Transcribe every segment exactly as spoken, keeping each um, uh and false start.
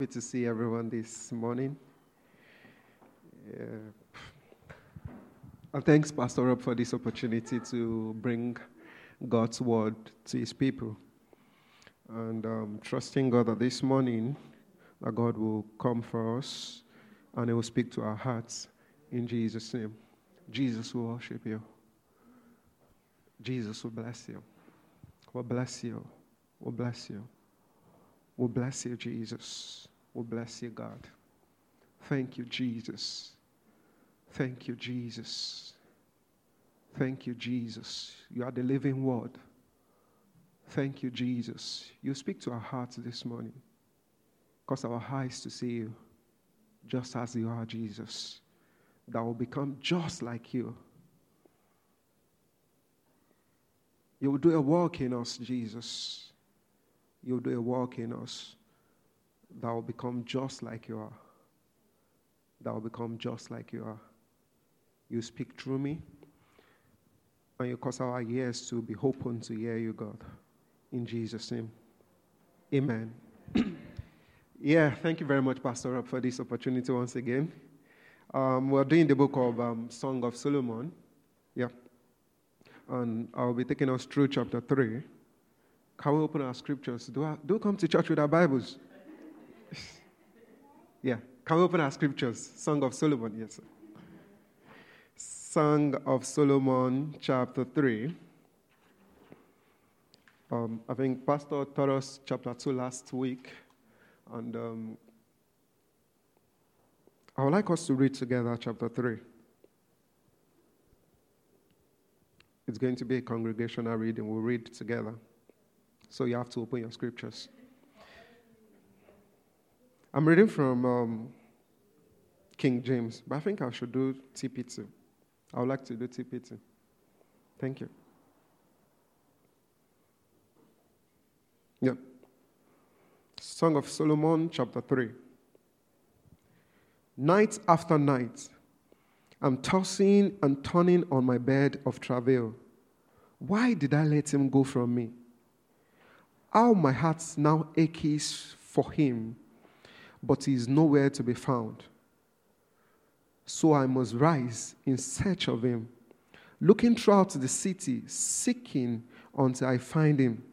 Good to see everyone this morning. Yeah. And thanks, Pastor Rob, for this opportunity to bring God's word to his people. And um, trusting God that this morning, that God will come for us and he will speak to our hearts in Jesus' name. Jesus will worship you. Jesus will bless you. We'll bless you. We'll bless you. We'll bless you, Jesus. We'll bless you, God. Thank you, Jesus. Thank you, Jesus. Thank you, Jesus. You are the living word. Thank you, Jesus. You speak to our hearts this morning. Cause our eyes to see you just as you are, Jesus. That will become just like you. You will do a work in us, Jesus. You will do a work in us that will become just like you are. That will become just like you are. You speak through me, and you cause our ears to be open to hear you, God. In Jesus' name. Amen. Yeah, thank you very much, Pastor Rob, for this opportunity once again. Um, we're doing the book of um, Song of Solomon. Yeah. And I'll be taking us through chapter three. Can we open our scriptures? Do, I, do come to church with our Bibles? Yeah. Can we open our scriptures? Song of Solomon, yes, sir. Song of Solomon, chapter three. Um, I think Pastor taught us chapter two last week. And um, I would like us to read together chapter three. It's going to be a congregational reading. We'll read together. So you have to open your scriptures. I'm reading from um, King James, but I think I should do T P T. I would like to do T P T. Thank you. Yeah. Song of Solomon, chapter three. Night after night, I'm tossing and turning on my bed of travail. Why did I let him go from me? How my heart now aches for him, but he is nowhere to be found. So I must rise in search of him, looking throughout the city, seeking until I find him.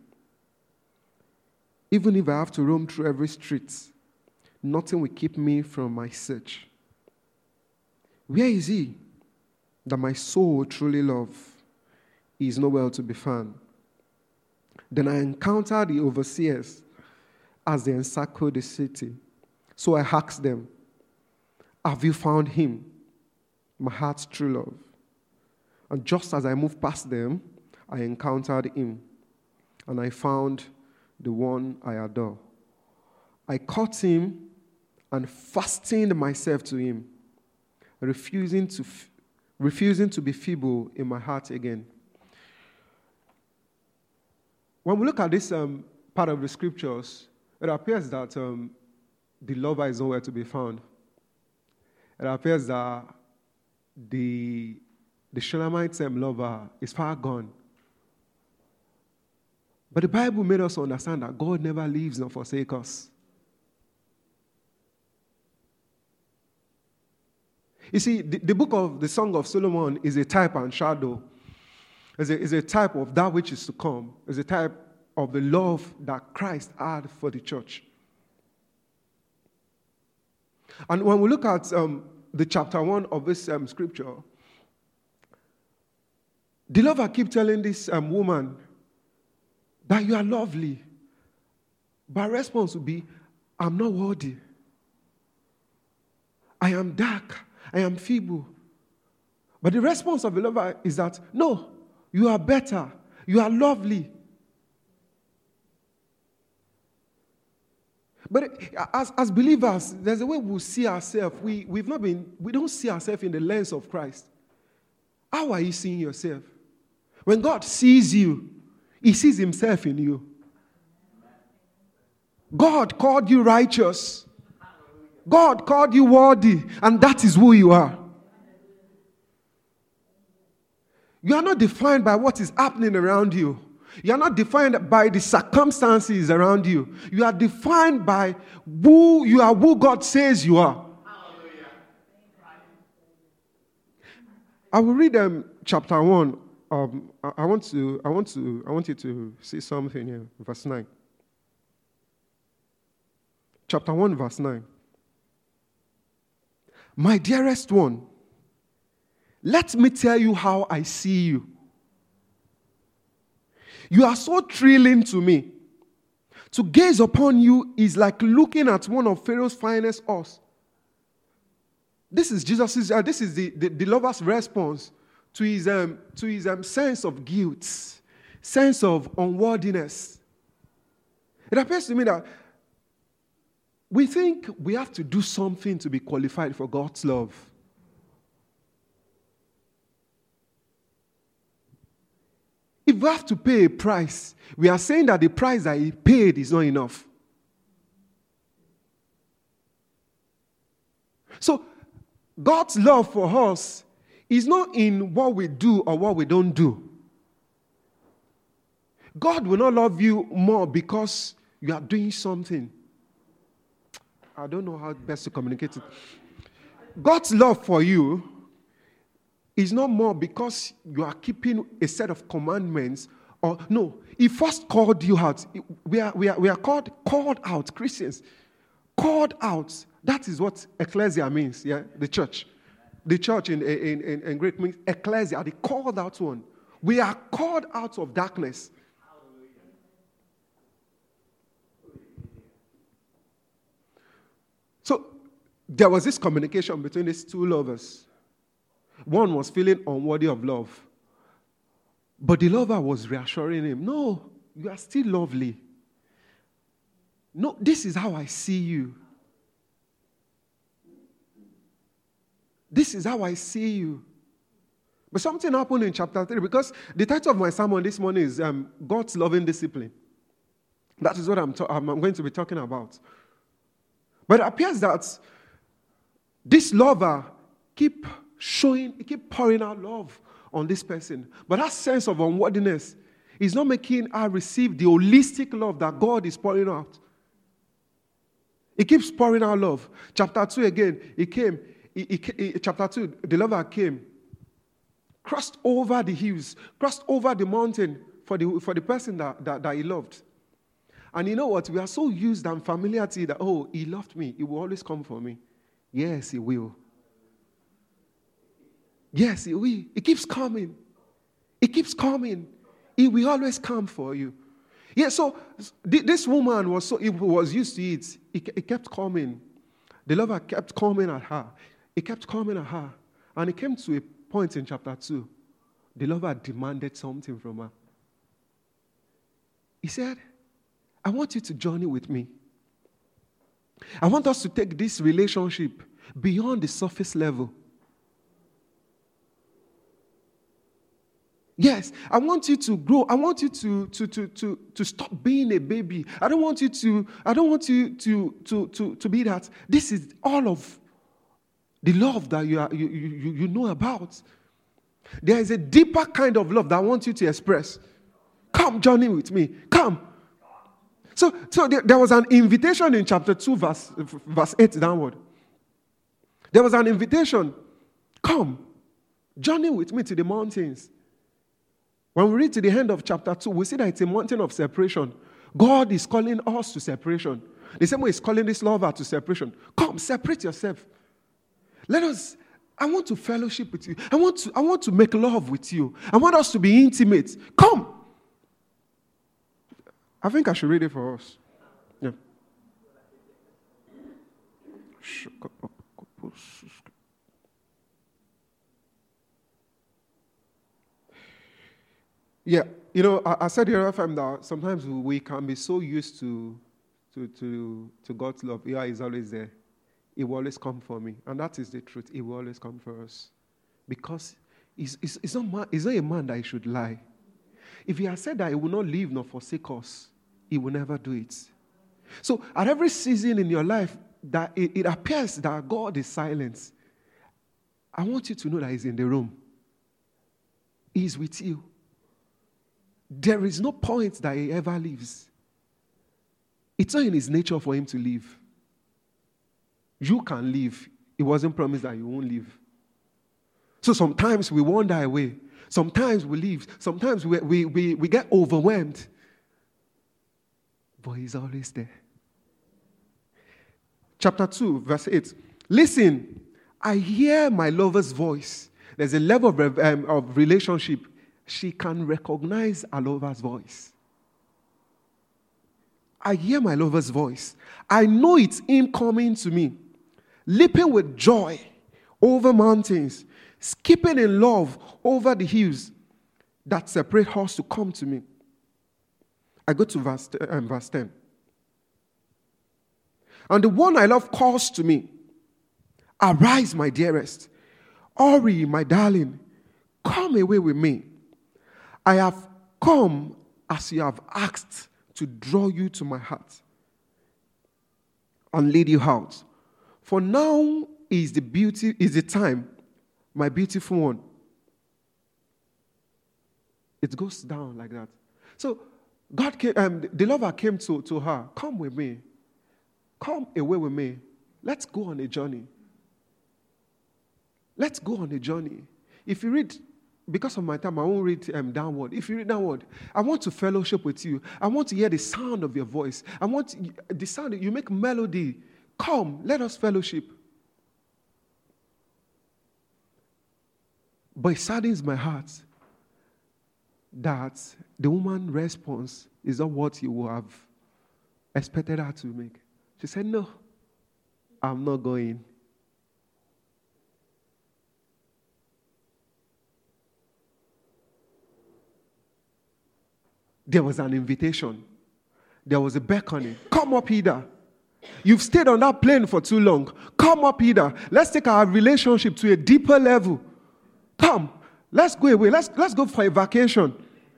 Even if I have to roam through every street, nothing will keep me from my search. Where is he that my soul truly loves? He is nowhere to be found. Then I encountered the overseers as they encircled the city. So I asked them, have you found him, my heart's true love? And just as I moved past them, I encountered him, and I found the one I adore. I caught him and fastened myself to him, refusing to, refusing to be feeble in my heart again. When we look at this um, part of the scriptures, it appears that um, the lover is nowhere to be found. It appears that the, the Shunammite um, lover is far gone. But the Bible made us understand that God never leaves nor forsakes us. You see, the, the book of the Song of Solomon is a type and shadow. It's a, it's a type of that which is to come. It's a type of the love that Christ had for the church. And when we look at um, the chapter one of this um, scripture, the lover keeps telling this um, woman that you are lovely. But her response would be, I'm not worthy. I am dark. I am feeble. But the response of the lover is that, no, you are better. You are lovely. But as, as believers, there's a way we see ourselves. We, we've not been, we don't see ourselves in the lens of Christ. How are you seeing yourself? When God sees you, he sees himself in you. God called you righteous. God called you worthy, and that is who you are. You are not defined by what is happening around you. You are not defined by the circumstances around you. You are defined by who you are, who God says you are. I will read um, chapter one. Um, I, I want to, I want to, I want you to see something here, verse nine. Chapter one, verse nine. My dearest one, let me tell you how I see you. You are so thrilling to me. To gaze upon you is like looking at one of Pharaoh's finest horse. This is Jesus' uh, this is the, the, the lover's response to his um, to his um, sense of guilt, sense of unworthiness. It appears to me that we think we have to do something to be qualified for God's love. If we have to pay a price, we are saying that the price that he paid is not enough. So, God's love for us is not in what we do or what we don't do. God will not love you more because you are doing something. I don't know how best to communicate it. God's love for you is not more because you are keeping a set of commandments. Or no, he first called you out. We are, we are, we are called, called out, Christians. Called out. That is what ecclesia means, yeah? The church. The church in, in, in, in Greek means ecclesia, the called out one. We are called out of darkness. So, there was this communication between these two lovers. One was feeling unworthy of love. But the lover was reassuring him, no, you are still lovely. No, this is how I see you. This is how I see you. But something happened in chapter three, because the title of my sermon this morning is um, God's loving discipline. That is what I'm, ta- I'm going to be talking about. But it appears that this lover keep showing, keep pouring out love on this person. But that sense of unworthiness is not making her receive the holistic love that God is pouring out. He keeps pouring out love. Chapter two again, he came. He, he, he, chapter two, the lover came, crossed over the hills, crossed over the mountain for the, for the person that, that, that he loved. And you know what? We are so used and familiarity that, oh, he loved me. He will always come for me. Yes, he will. Yes, he will. He keeps coming. He keeps coming. He will always come for you. Yeah, so this woman was so, he was used to it. He, he kept coming. The lover kept coming at her. He kept coming at her. And it came to a point in chapter two. The lover demanded something from her. He said, I want you to journey with me. I want us to take this relationship beyond the surface level. Yes, I want you to grow. I want you to, to, to, to, to stop being a baby. I don't want you to, I don't want you to, to, to, to be that. This is all of the love that you, are, you, you, you know about. There is a deeper kind of love that I want you to express. Come journey with me. Come. So, so there, there was an invitation in chapter two, verse, verse eight downward. There was an invitation. Come, journey with me to the mountains. When we read to the end of chapter two, we see that it's a mountain of separation. God is calling us to separation. The same way he's calling this lover to separation. Come, separate yourself. Let us, I want to fellowship with you. I want to, I want to make love with you. I want us to be intimate. Come. I think I should read it for us. Yeah. Yeah, you know, I, I said the other time that sometimes we can be so used to, to, to, to God's love. Yeah, He's always there. He will always come for me. And that is the truth. He will always come for us. Because he's, he's, he's, not, man, he's not a man that he should lie. If he has said that he will not leave nor forsake us, he will never do it. So at every season in your life that it, it appears that God is silent, I want you to know that he's in the room. He's with you. There is no point that he ever leaves. It's not in his nature for him to leave. You can leave. It wasn't promised that you won't leave. So sometimes we wander away. Sometimes we leave. Sometimes we, we, we, we get overwhelmed. But he's always there. Chapter two, verse eight. Listen, I hear my lover's voice. There's a level of, um, of relationship. She can recognize her lover's voice. I hear my lover's voice. I know it's him coming to me, leaping with joy over mountains, skipping in love over the hills that separate us to come to me. I go to verse, um, verse ten. And the one I love calls to me, arise, my dearest. Hurry, my darling. Come away with me. I have come as you have asked to draw you to my heart and lead you out. For now is the beauty, is the time, my beautiful one. It goes down like that. So God came, um, the lover came to, to her, come with me. Come away with me. Let's go on a journey. Let's go on a journey. If you read, because of my time, I won't read um, downward. If you read downward, I want to fellowship with you. I want to hear the sound of your voice. I want the sound, you make melody. Come, let us fellowship. But it saddens my heart that the woman's response is not what you would have expected her to make. She said, no, I'm not going. There was an invitation. There was a beckoning. Come up hither. You've stayed on that plane for too long. Come up hither. Let's take our relationship to a deeper level. Come. Let's go away. Let's, let's go for a vacation.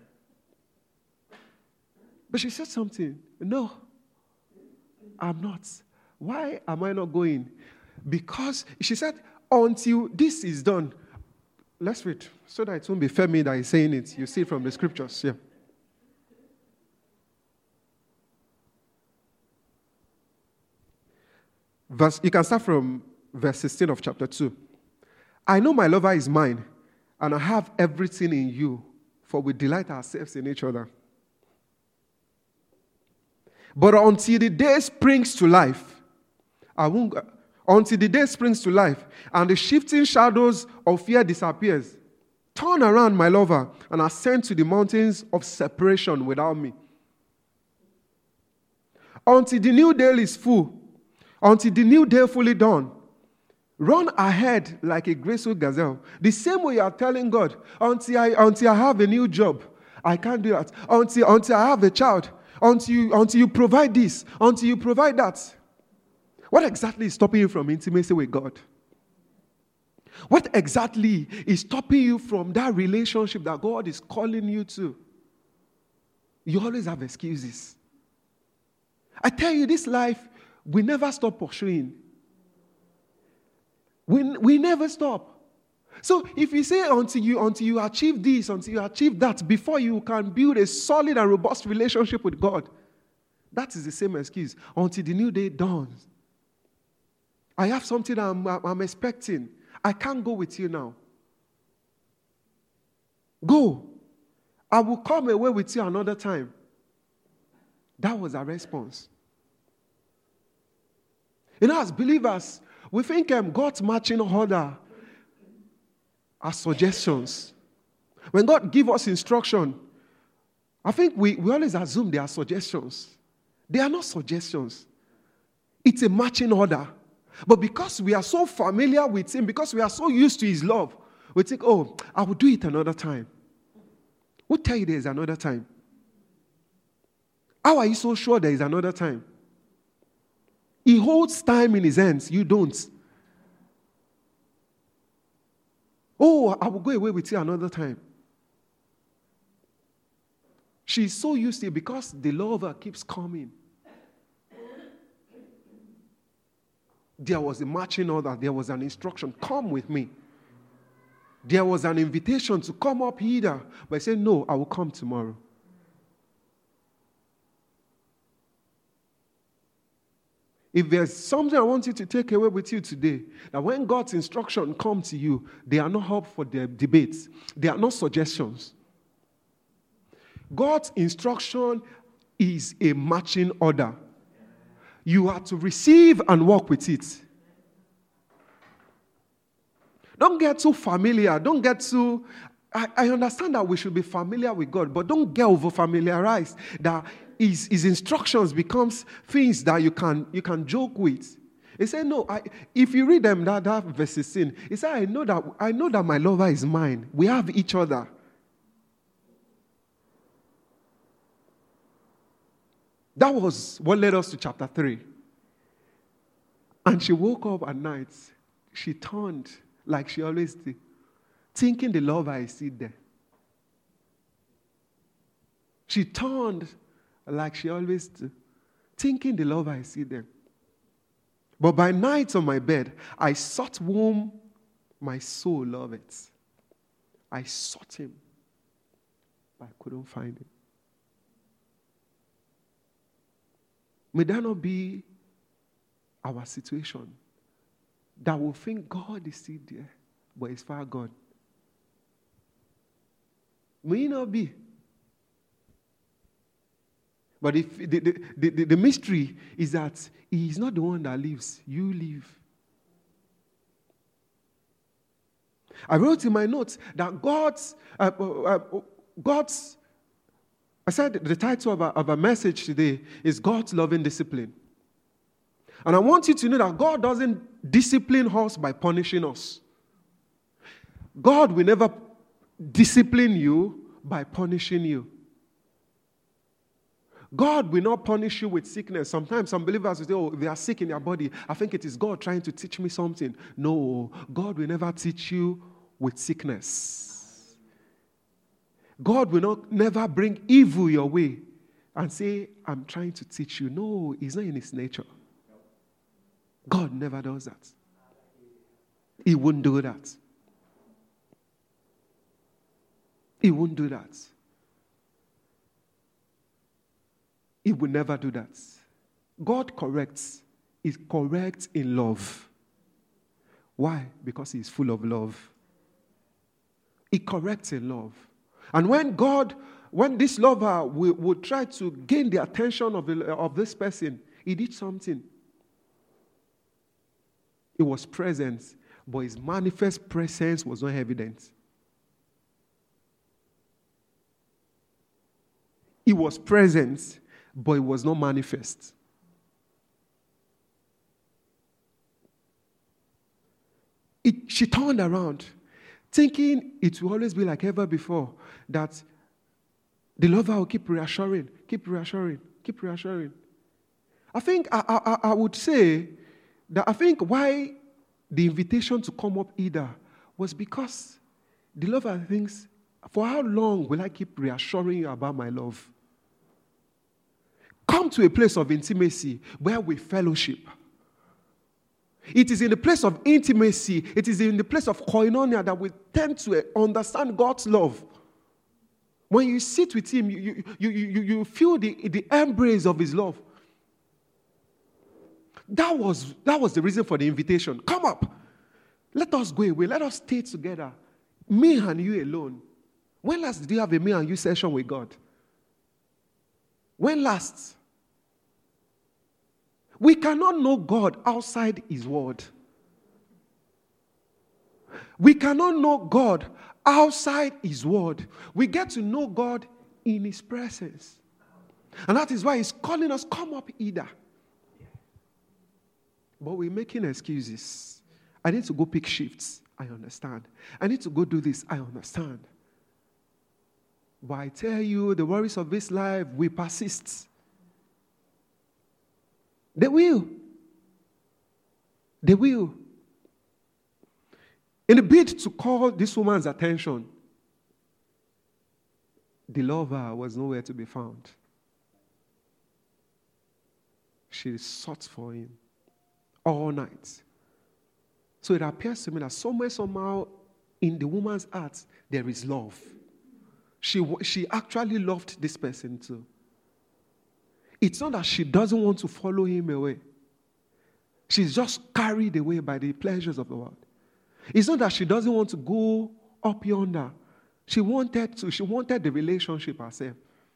But she said something. No, I'm not. Why am I not going? Because she said, until this is done. Let's read, so that it won't be Femi that is saying it. You see it from the scriptures. Yeah. Verse, you can start from verse sixteen of chapter two. I know my lover is mine, and I have everything in you, for we delight ourselves in each other. But until the day springs to life, I won't, until the day springs to life, and the shifting shadows of fear disappears, turn around, my lover, and ascend to the mountains of separation without me. Until the new day is full, until the new day fully dawn, run ahead like a graceful gazelle. The same way you are telling God, until I, until I have a new job, I can't do that. Until, until I have a child, until you, until you provide this, until you provide that. What exactly is stopping you from intimacy with God? What exactly is stopping you from that relationship that God is calling you to? You always have excuses. I tell you, this life, we never stop pursuing. We, we never stop. So if you say until you, until you achieve this, until you achieve that, before you can build a solid and robust relationship with God, that is the same excuse. Until the new day dawns. I have something I'm, I'm expecting. I can't go with you now. Go. I will come away with you another time. That was our response. You know, as believers, we think um, God's marching order are suggestions. When God gives us instruction, I think we, we always assume they are suggestions. They are not suggestions. It's a marching order. But because we are so familiar with Him, because we are so used to His love, we think, oh, I will do it another time. Who tell you there is another time? How are you so sure there is another time? He holds time in His hands. You don't. Oh, I will go away with you another time. She's so used to it because the lover keeps coming. There was a marching order. There was an instruction. Come with me. There was an invitation to come up here. But I said, no, I will come tomorrow. If there's something I want you to take away with you today, that when God's instruction come to you, they are not up for the debates. They are not suggestions. God's instruction is a marching order. You are to receive and walk with it. Don't get too familiar. Don't get too... I, I understand that we should be familiar with God, but don't get over-familiarized that his, his instructions becomes things that you can you can joke with. He said, no, I, if you read them, that, that verse sixteen, he said, I know that I know that my lover is mine. We have each other. That was what led us to chapter three. And she woke up at night. She turned like she always did, thinking the lover is still there. She turned like she always did, thinking the lover is still there. But by night on my bed, I sought whom my soul loveth. I sought him, but I couldn't find him. May that not be our situation, that we think God is still there, but it's far gone. May it not be. But if the, the, the, the mystery is that he is not the one that lives, you live. I wrote in my notes that God's, uh, uh, God's, I said the title of a, of a message today is God's loving discipline. And I want you to know that God doesn't discipline us by punishing us. God will never discipline you by punishing you. God will not punish you with sickness. Sometimes some believers will say, oh, they are sick in their body. I think it is God trying to teach me something. No, God will never teach you with sickness. God will not never bring evil your way and say, I'm trying to teach you. No, it's not in his nature. God never does that. He won't do that. He won't do that. He will never do that. God corrects. He corrects in love. Why? Because he is full of love. He corrects in love. And when God, when this lover will, will try to gain the attention of, the, of this person, he did something. He was present, but his manifest presence was not evident. He was present, but it was not manifest. It, she turned around, thinking it will always be like ever before, that the lover will keep reassuring, keep reassuring, keep reassuring. I think I, I, I would say that I think why the invitation to come up either was because the lover thinks, for how long will I keep reassuring you about my love? Come to a place of intimacy where we fellowship. It is in the place of intimacy, it is in the place of koinonia that we tend to understand God's love. When you sit with him, you, you, you, you, you feel the, the embrace of his love. That was, that was the reason for the invitation. Come up. Let us go away. Let us stay together. Me and you alone. When last did you have a me and you session with God? When last? We cannot know God outside his word. We cannot know God outside his word. We get to know God in his presence. And that is why he's calling us, come up either. But we're making excuses. I need to go pick shifts. I understand. I need to go do this. I understand. But I tell you, the worries of this life will persist. They will. They will. In a bid to call this woman's attention, the lover was nowhere to be found. She sought for him all night. So it appears to me that somewhere, somehow, in the woman's heart, there is love. She, she actually loved this person too. It's not that she doesn't want to follow him away. She's just carried away by the pleasures of the world. It's not that she doesn't want to go up yonder. She wanted to. She wanted the relationship herself.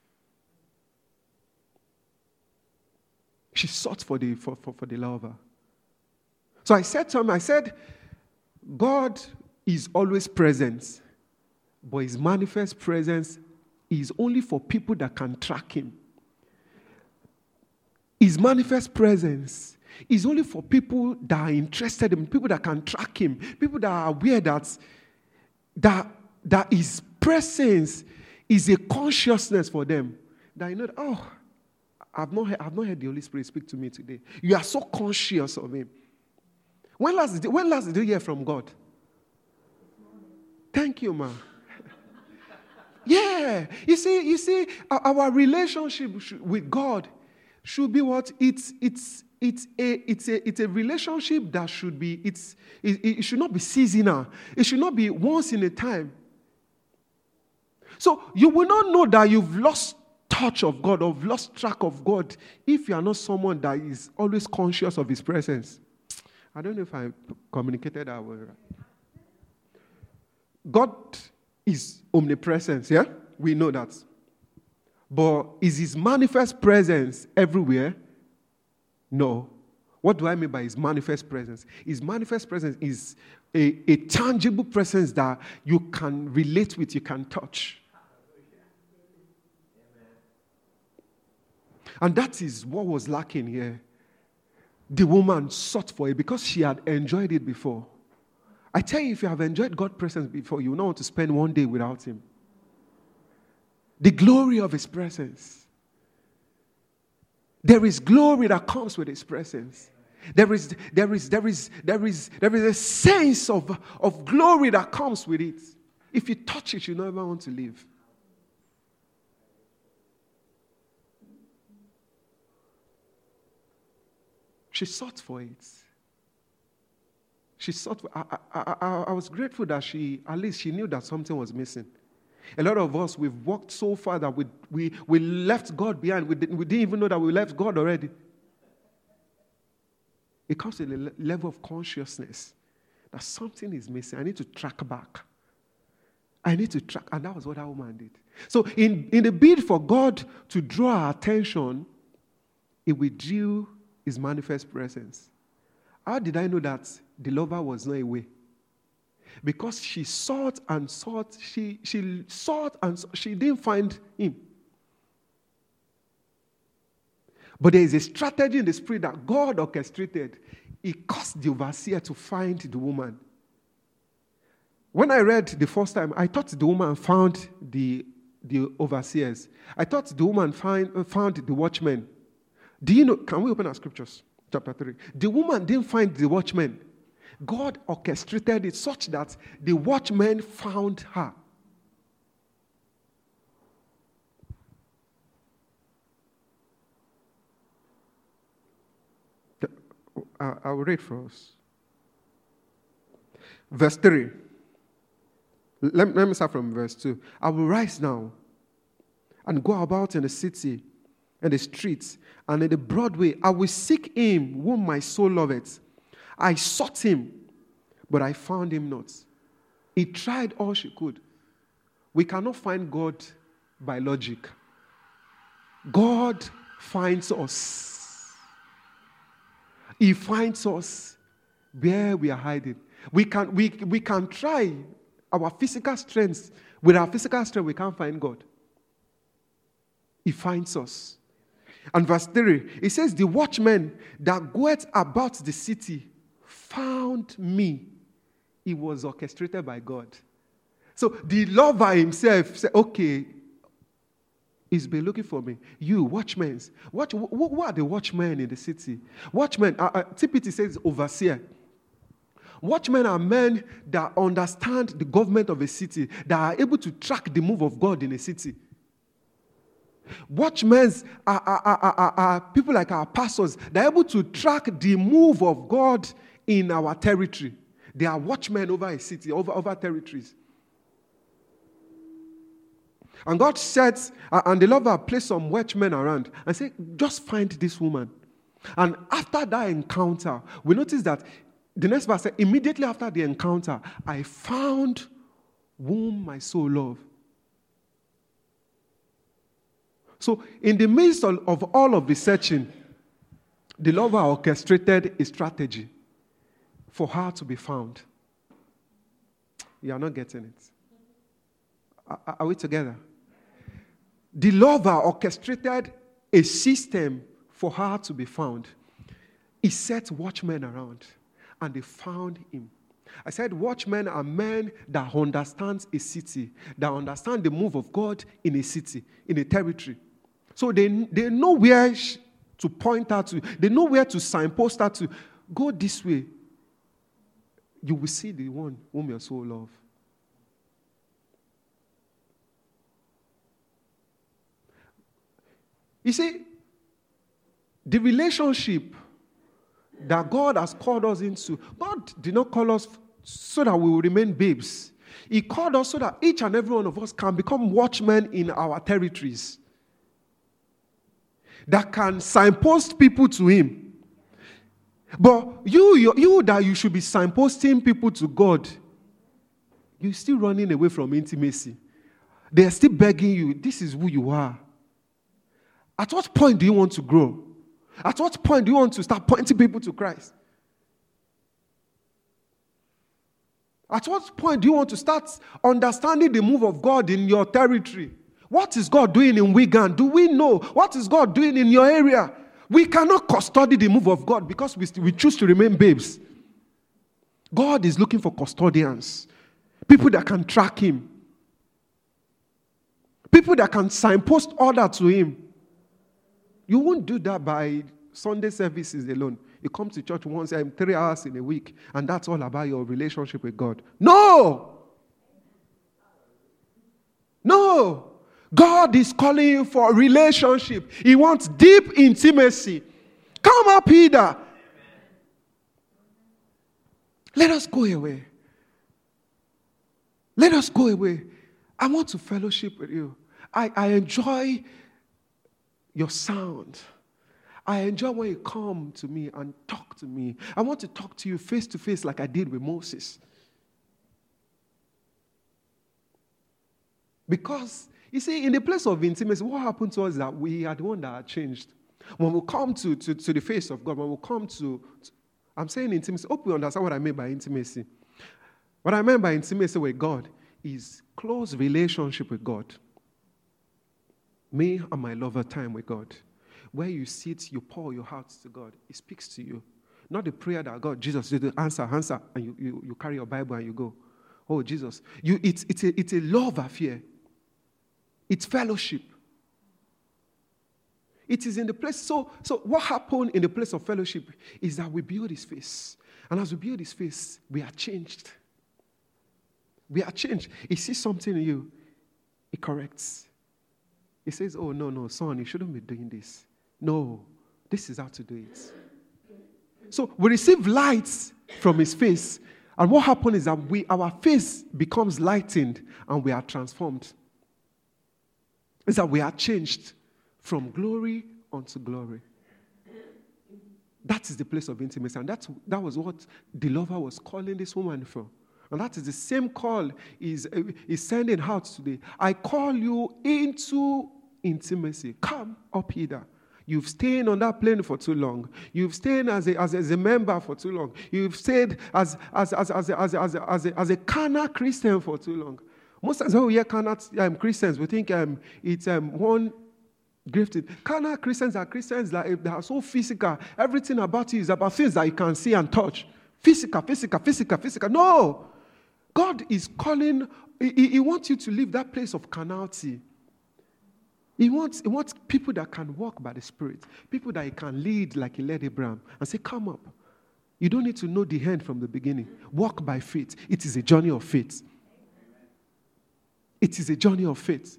She sought for the, for, for, for the lover. So I said to him, I said, God is always present, but his manifest presence is only for people that can track him. His manifest presence is only for people that are interested in, people that can track him, people that are aware that, that, that his presence is a consciousness for them. That you know, that, oh, I've not, heard, I've not heard the Holy Spirit speak to me today. You are so conscious of him. When last did, when last did you hear from God? Thank you, ma. Yeah. You see, you see, our, our relationship with God should be what? It's it's it's a it's a it's a relationship that should be, it's it, it should not be seasonal. It should not be once in a time. So you will not know that you've lost touch of God or lost track of God if you are not someone that is always conscious of his presence. I don't know if I communicated that well. God is omnipresent, yeah? We know that. But is his manifest presence everywhere? No. What do I mean by his manifest presence? His manifest presence is a, a tangible presence that you can relate with, you can touch. And that is what was lacking here. The woman sought for it because she had enjoyed it before. I tell you, if you have enjoyed God's presence before, you will not want to spend one day without him. The glory of his presence. There is glory that comes with his presence. There is, there is, there is, there is, there is a sense of, of glory that comes with it. If you touch it, you never want to leave. She sought for it. She sought for, I, I, I, I was grateful that she, at least she knew that something was missing. A lot of us, we've walked so far that we, we, we left God behind. We didn't, we didn't even know that we left God already. It comes to a level of consciousness that something is missing. I need to track back. I need to track. And that was what that woman did. So in, in the bid for God to draw our attention, it withdrew his manifest presence. How did I know that the lover was not away? Because she sought and sought, she, she sought and sought, she didn't find him. But there is a strategy in the spirit that God orchestrated. He caused the overseer to find the woman. When I read the first time, I thought the woman found the, the overseers. I thought the woman find, found the watchmen. Do you know, can we open our scriptures? Chapter three. The woman didn't find the watchmen. God orchestrated it such that the watchmen found her. I will read for us. Verse three. Let, let me start from verse two. I will rise now and go about in the city and the streets and in the broad way. I will seek him whom my soul loveth. I sought him, but I found him not. He tried all she could. We cannot find God by logic. God finds us. He finds us where we are hiding. We can, we, we can try our physical strength. With our physical strength, we can't find God. He finds us. And verse three, it says, the watchman that goeth about the city found me. It was orchestrated by God. So the lover himself said, okay, he's been looking for me. You, watchmen. Watch, who are the watchmen in the city? Watchmen, uh, uh, T P T says overseer. Watchmen are men that understand the government of a city, that are able to track the move of God in a city. Watchmen are, are, are, are, are people like our pastors. They're able to track the move of God in our territory. They are watchmen over a city, over, over territories. And God said, uh, and the lover placed some watchmen around and said, just find this woman. And after that encounter, we notice that the next verse said, immediately after the encounter, I found whom my soul loved. So in the midst of, of all of the searching, the lover orchestrated a strategy for her to be found. You are not getting it. Are, are we together? The lover orchestrated a system for her to be found. He set watchmen around, and they found him. I said watchmen are men that understand a city, that understand the move of God in a city, in a territory. So they, they know where to point her to. They know where to signpost her to. Go this way. You will see the one whom your soul loves. You see, the relationship that God has called us into, God did not call us so that we will remain babes. He called us so that each and every one of us can become watchmen in our territories, that can signpost people to Him. But you, you, you that you should be signposting people to God, you're still running away from intimacy. They're still begging you, this is who you are. At what point do you want to grow? At what point do you want to start pointing people to Christ? At what point do you want to start understanding the move of God in your territory? What is God doing in Wigan? Do we know? What is God doing in your area? We cannot custody the move of God because we, we choose to remain babes. God is looking for custodians. People that can track Him. People that can signpost order to Him. You won't do that by Sunday services alone. You come to church once, um, three hours in a week, and that's all about your relationship with God. No! No! God is calling you for a relationship. He wants deep intimacy. Come up, Peter. Let us go away. Let us go away. I want to fellowship with you. I, I enjoy your sound. I enjoy when you come to me and talk to me. I want to talk to you face to face like I did with Moses. Because, you see, in the place of intimacy, what happened to us is that we are the one that are changed. When we come to, to, to the face of God, when we come to, to, I'm saying intimacy, hope you understand what I mean by intimacy. What I mean by intimacy with God is close relationship with God. Me and my lover time with God. Where you sit, you pour your heart to God. He speaks to you. Not the prayer that God, Jesus, you answer, answer, and you, you, you carry your Bible and you go. Oh, Jesus. You, it's, it's, a, it's a love affair. It's fellowship. It is in the place. So, so what happened in the place of fellowship is that we build His face. And as we build His face, we are changed. We are changed. He sees something in you. He corrects. He says, oh, no, no, son, you shouldn't be doing this. No, this is how to do it. So we receive light from His face. And what happens is that we, our face becomes lightened and we are transformed. It's that we are changed from glory unto glory. That is the place of intimacy. And that's, that was what the lover was calling this woman for. And that is the same call he's, he's sending out today. I call you into intimacy. Come up here. You've stayed on that plane for too long. You've stayed as a, as a, as a member for too long. You've stayed as, as, as, as, a, as, a, as, a, as, a, as a carnal Christian for too long. Most times when we hear carnal um, Christians, we think um, it's um, one gifted. Carnal Christians are Christians that, that are so physical. Everything about you is about things that you can see and touch. Physical, physical, physical, physical. No! God is calling, he, he wants you to leave that place of carnality. He wants, he wants people that can walk by the Spirit. People that he can lead like he led Abraham. And say, come up. You don't need to know the end from the beginning. Walk by faith. It is a journey of faith. It is a journey of faith.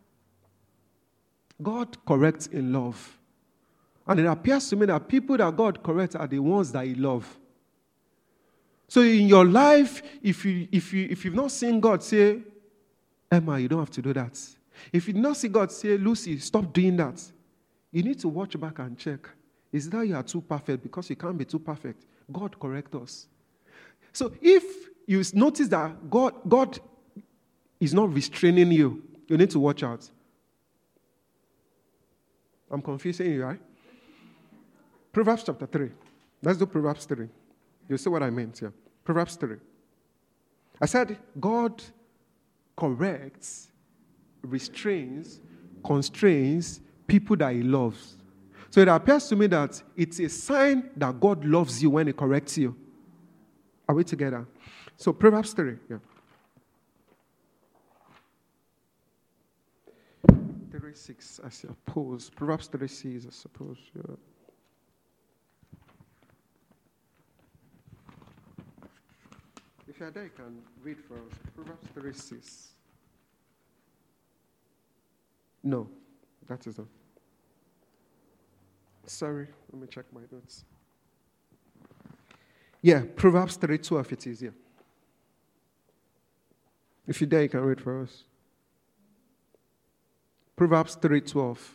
God corrects in love. And it appears to me that people that God corrects are the ones that He loves. So in your life, if you if you if you've not seen God say, Emma, you don't have to do that. If you did not see God say, Lucy, stop doing that, you need to watch back and check. Is that you are too perfect because you can't be too perfect. God correct us. So if you notice that God, God is not restraining you, you need to watch out. I'm confusing you, right? Proverbs chapter three. Let's do Proverbs three. You see what I meant here. Proverbs three. I said God corrects, restrains, constrains people that he loves. So it appears to me that it's a sign that God loves you when he corrects you. Are we together? So Proverbs three. Yeah. three six, I suppose. Proverbs three six, I suppose. Yeah. If you're there, you can read for us. Proverbs three six. No, that is not. Sorry, let me check my notes. Yeah, Proverbs three twelve it is here. If you're there, you can read for us. Proverbs three twelve.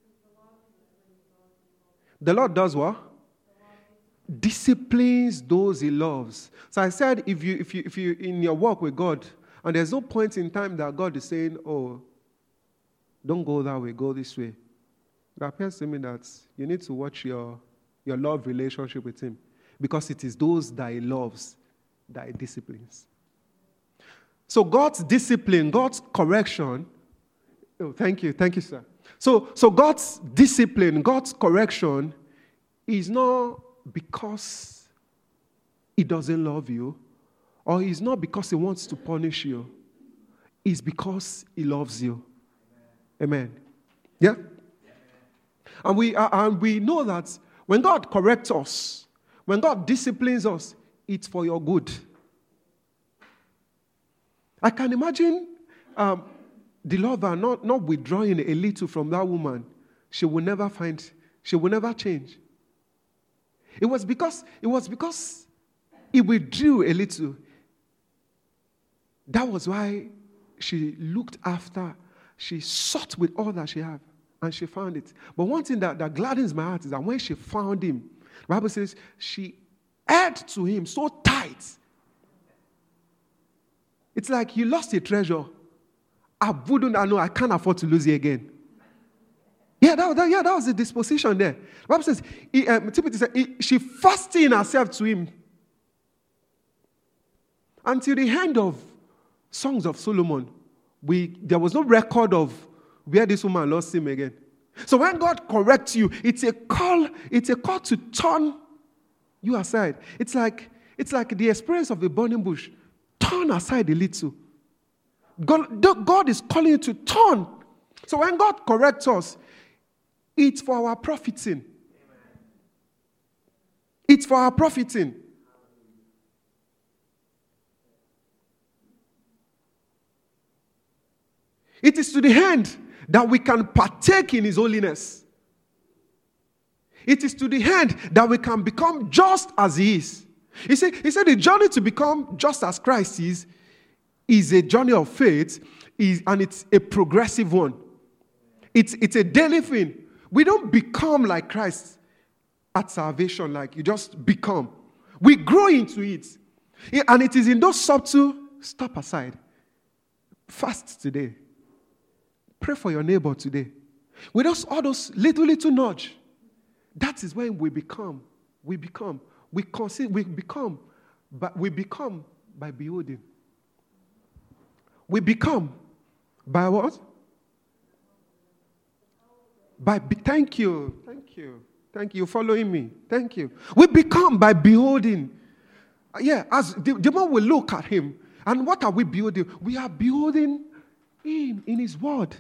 The Lord does what? Disciplines those he loves. So I said, if you if you if you in your walk with God, and there's no point in time that God is saying, oh, don't go that way, go this way. It appears to me that you need to watch your, your love relationship with him, because it is those that he loves that he disciplines. So God's discipline, God's correction, oh, thank you, thank you, sir. So, so God's discipline, God's correction is not because he doesn't love you, or it's not because he wants to punish you. It's because he loves you. Amen. Yeah? And we, uh, and we know that when God corrects us, when God disciplines us, it's for your good. I can imagine um, the lover not, not withdrawing a little from that woman. She will never find, she will never change. It was because, it was because he withdrew a little. That was why she looked after, she sought with all that she had, and she found it. But one thing that, that gladdens my heart is that when she found him, the Bible says she held to him so tight. It's like you lost a treasure. I wouldn't, I know, I can't afford to lose it again. Yeah, that, that, yeah, that was the disposition there. The Bible says, he, um, Timothy said, he, she fastened herself to him until the end of Songs of Solomon. We, there was no record of where this woman lost him again. So when God corrects you, it's a call, it's a call to turn you aside. It's like, it's like the experience of a burning bush. Turn aside a little. God, God is calling you to turn. So when God corrects us, it's for our profiting. It's for our profiting. It is to the end that we can partake in his holiness. It is to the end that we can become just as he is. He said, he said the journey to become just as Christ is, is a journey of faith, is, and it's a progressive one. It's, it's a daily thing. We don't become like Christ at salvation, like you just become. We grow into it. And it is in those subtle, stop aside. Fast today. Pray for your neighbor today. With us, all those little, little nudge. That is when we become. We become. We consider, we become. But we become by beholding. We become by what? By be, thank you. Thank you. Thank you. You're following me. Thank you. We become by beholding. Yeah, as the, the more we look at him, and what are we beholding? We are beholding him in his word.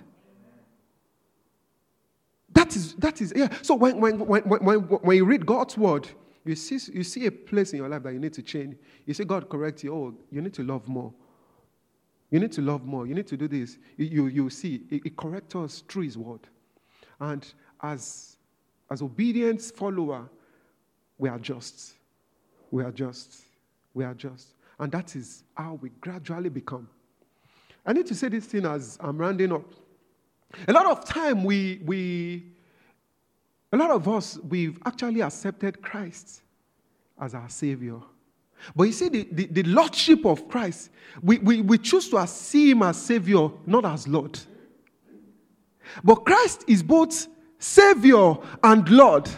That is, that is, yeah. So when, when, when, when, when you read God's word, you see, you see a place in your life that you need to change. You see God correct you. Oh, you need to love more. You need to love more. You need to do this. You, you, you see, it, it corrects us through his word. And as, as obedient follower, we are just. We are just. We are just. And that is how we gradually become. I need to say this thing as I'm rounding up. A lot of time we we A lot of us, we've actually accepted Christ as our Savior. But you see, the, the, the Lordship of Christ, we, we, we choose to see Him as Savior, not as Lord. But Christ is both Savior and Lord.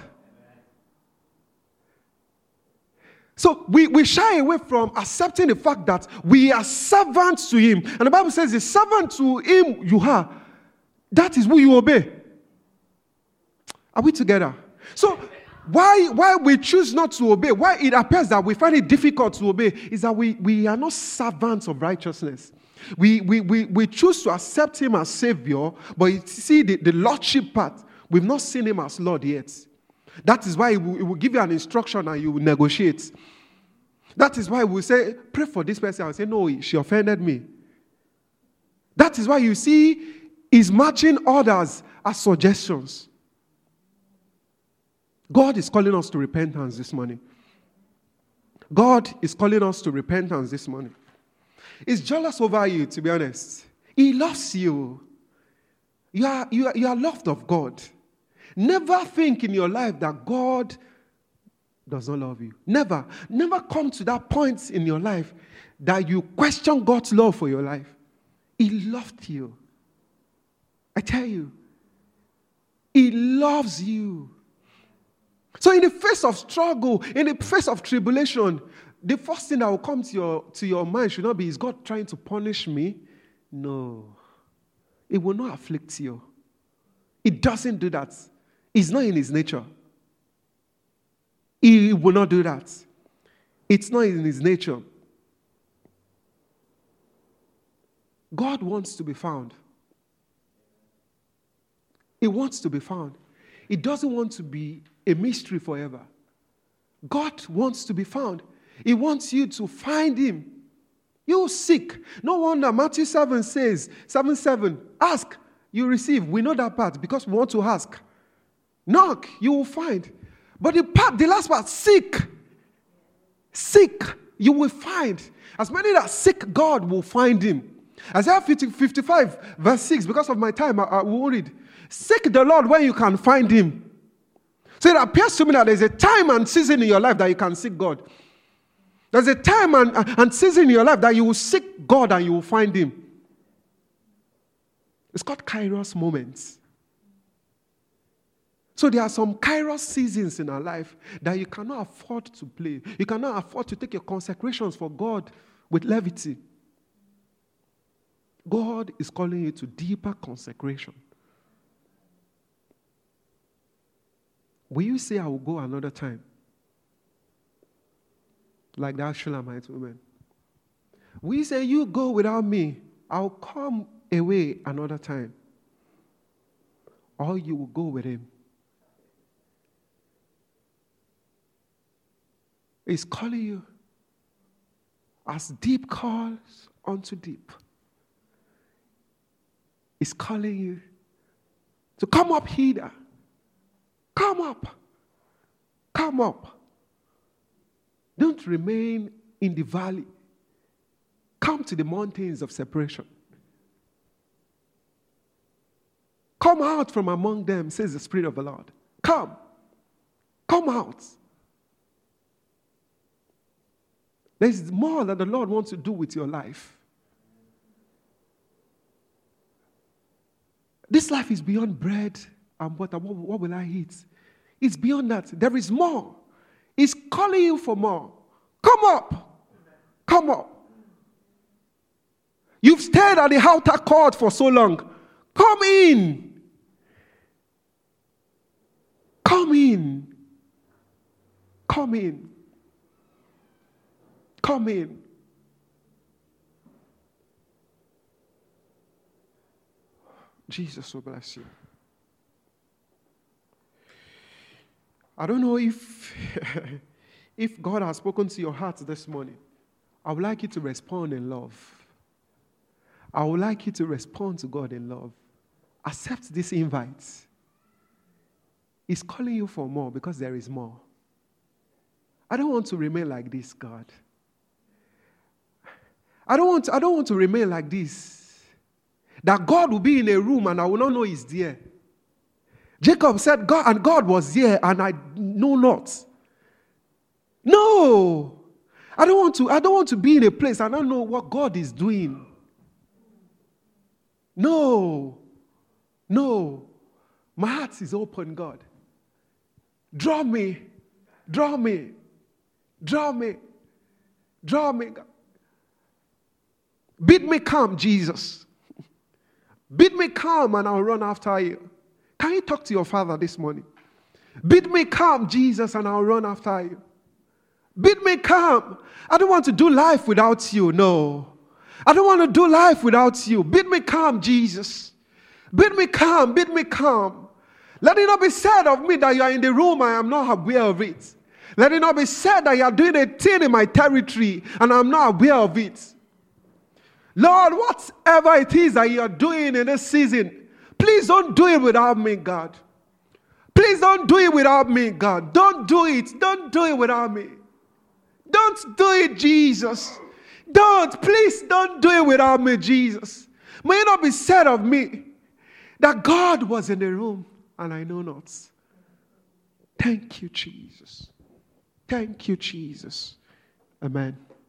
So we, we shy away from accepting the fact that we are servants to Him. And the Bible says, the servant to Him you are, that is who you obey. Are we together? So why, why we choose not to obey, why it appears that we find it difficult to obey, is that we, we are not servants of righteousness. We, we, we, we choose to accept Him as Savior, but you see the, the Lordship part, we've not seen Him as Lord yet. That is why He will, he will give you an instruction and you will negotiate. That is why we say, pray for this person. I say, no, she offended me. That is why you see He's matching orders as suggestions. God is calling us to repentance this morning. God is calling us to repentance this morning. He's jealous over you, to be honest. He loves you. You are, you are, you are loved of God. Never think in your life that God does not love you. Never. Never come to that point in your life that you question God's love for your life. He loved you. I tell you. He loves you. So in the face of struggle, in the face of tribulation, the first thing that will come to your, to your mind should not be, is God trying to punish me? No. It will not afflict you. It doesn't do that. It's not in His nature. He will not do that. It's not in His nature. God wants to be found. He wants to be found. He doesn't want to be a mystery forever. God wants to be found. He wants you to find Him. You seek. No wonder Matthew seven says, seven seven, ask, you receive. We know that part because we want to ask. Knock, you will find. But the part, the last part, seek. Seek, you will find. As many that seek God will find Him. Isaiah fifty-five, verse six, because of my time, I, I will read. Seek the Lord when you can find Him. So it appears to me that there's a time and season in your life that you can seek God. There's a time and, and season in your life that you will seek God and you will find Him. It's called Kairos moments. So there are some Kairos seasons in our life that you cannot afford to play. You cannot afford to take your consecrations for God with levity. God is calling you to deeper consecration. Will you say, I will go another time? Like that Shulamite woman. Will you say, you go without me, I'll come away another time? Or you will go with Him? He's calling you as deep calls unto deep. He's calling you to come up hither. Come up. Come up. Don't remain in the valley. Come to the mountains of separation. Come out from among them, says the Spirit of the Lord. Come. Come out. There's more that the Lord wants to do with your life. This life is beyond bread and water. What, what will I eat? It's beyond that. There is more. He's calling you for more. Come up. Come up. You've stayed at the outer court for so long. Come in. Come in. Come in. Come in. Jesus will bless you. I don't know if, if God has spoken to your heart this morning. I would like you to respond in love. I would like you to respond to God in love. Accept this invite. He's calling you for more because there is more. I don't want to remain like this, God. I don't want to, I don't want to remain like this. That God will be in a room and I will not know He's there. Jacob said, God, and God was here, and I know not. No. I don't want to, I don't want to be in a place I don't know what God is doing. No. No. My heart is open, God. Draw me. Draw me. Draw me. Draw me. Bid me come, Jesus. Bid me come and I'll run after you. Can you talk to your father this morning? Bid me come, Jesus, and I'll run after you. Bid me come. I don't want to do life without you. No. I don't want to do life without you. Bid me come, Jesus. Bid me come. Bid me come. Let it not be said of me that you are in the room, I am not aware of it. Let it not be said that you are doing a thing in my territory and I'm not aware of it. Lord, whatever it is that you are doing in this season, please don't do it without me, God. Please don't do it without me, God. Don't do it. Don't do it without me. Don't do it, Jesus. Don't. Please don't do it without me, Jesus. May it not be said of me that God was in the room and I know not. Thank you, Jesus. Thank you, Jesus. Amen.